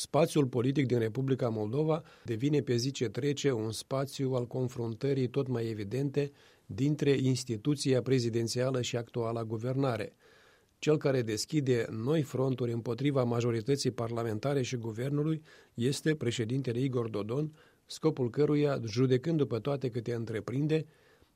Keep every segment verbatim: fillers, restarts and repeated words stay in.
Spațiul politic din Republica Moldova devine pe zi ce trece un spațiu al confruntării tot mai evidente dintre instituția prezidențială și actuala guvernare. Cel care deschide noi fronturi împotriva majorității parlamentare și guvernului este președintele Igor Dodon, scopul căruia, judecând după toate câte întreprinde,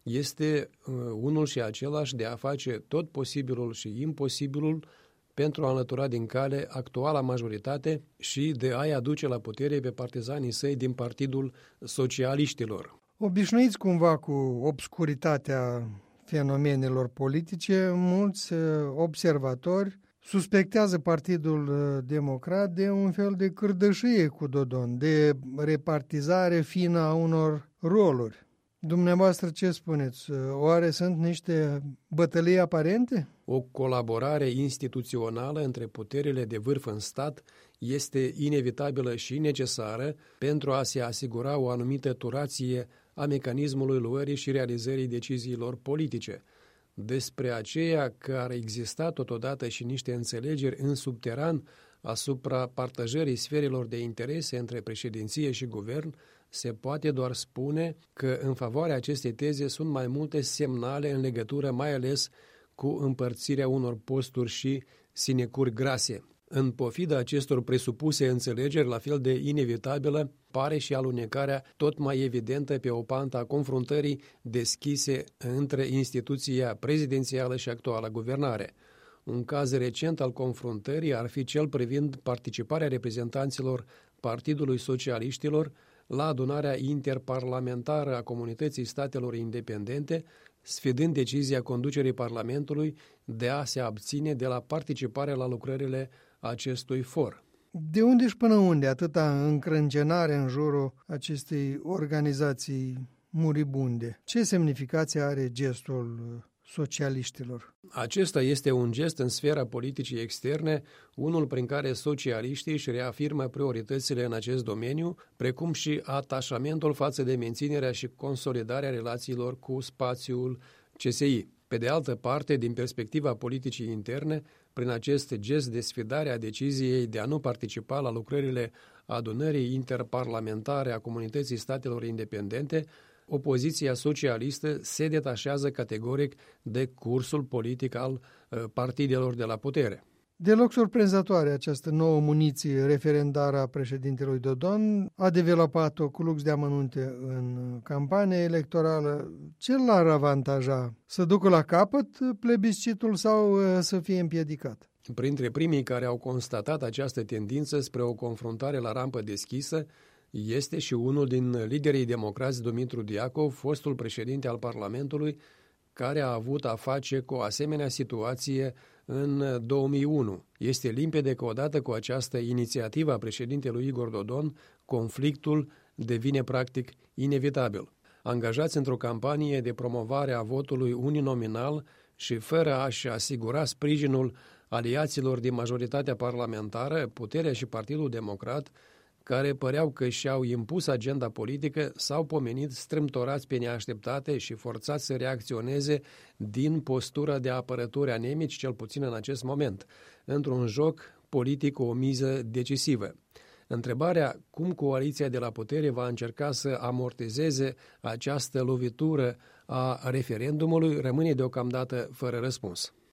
este uh, unul și același de a face tot posibilul și imposibilul pentru a înlătura din cale actuala majoritate și de a-i aduce la putere pe partizanii săi din Partidul Socialiștilor. Obișnuiți cumva cu obscuritatea fenomenelor politice, mulți observatori suspectează Partidul Democrat de un fel de cârdășie cu Dodon, de repartizare fină a unor roluri. Dumneavoastră ce spuneți? Oare sunt niște bătălii aparente? O colaborare instituțională între puterile de vârf în stat este inevitabilă și necesară pentru a se asigura o anumită turație a mecanismului luării și realizării deciziilor politice. Despre aceea că ar exista totodată și niște înțelegeri în subteran asupra partajării sferelor de interese între președinție și guvern, se poate doar spune că în favoarea acestei teze sunt mai multe semnale în legătură mai ales cu împărțirea unor posturi și sinecuri grase. În pofida acestor presupuse înțelegeri, la fel de inevitabilă, pare și alunecarea tot mai evidentă pe o pantă a confruntării deschise între instituția prezidențială și actuala guvernare. Un caz recent al confruntării ar fi cel privind participarea reprezentanților Partidului Socialiștilor la adunarea interparlamentară a Comunității Statelor Independente, sfidând decizia conducerii Parlamentului de a se abține de la participarea la lucrările acestui for. De unde și până unde atâta încrâncenare în jurul acestei organizații muribunde? Ce semnificație are gestul socialiștilor? Acesta este un gest în sfera politicii externe, unul prin care socialiștii își reafirmă prioritățile în acest domeniu, precum și atașamentul față de menținerea și consolidarea relațiilor cu spațiul C S I. Pe de altă parte, din perspectiva politicii interne, prin acest gest de sfidare a deciziei de a nu participa la lucrările adunării interparlamentare a Comunității Statelor Independente, opoziția socialistă se detașează categoric de cursul politic al partidelor de la putere. Deloc surprinzătoare această nouă muniție referendară a președintelui Dodon a developat-o cu lux de amănunte în campania electorală. Ce l-ar avantaja? Să ducă la capăt plebiscitul sau să fie împiedicat? Printre primii care au constatat această tendință spre o confruntare la rampă deschisă este și unul din liderii democrați, Dumitru Diacov, fostul președinte al Parlamentului, care a avut a face cu o asemenea situație în două mii unu. Este limpede că odată cu această inițiativă a președintelui Igor Dodon, conflictul devine practic inevitabil. Angajați într-o campanie de promovare a votului uninominal și fără a-și asigura sprijinul aliaților din majoritatea parlamentară, puterea și Partidul Democrat, care păreau că și-au impus agenda politică, s-au pomenit strâmtorați pe neașteptate și forțați să reacționeze din postura de apărători anemici, cel puțin în acest moment, într-un joc politic o miză decisivă. Întrebarea cum coaliția de la putere va încerca să amortizeze această lovitură a referendumului rămâne deocamdată fără răspuns.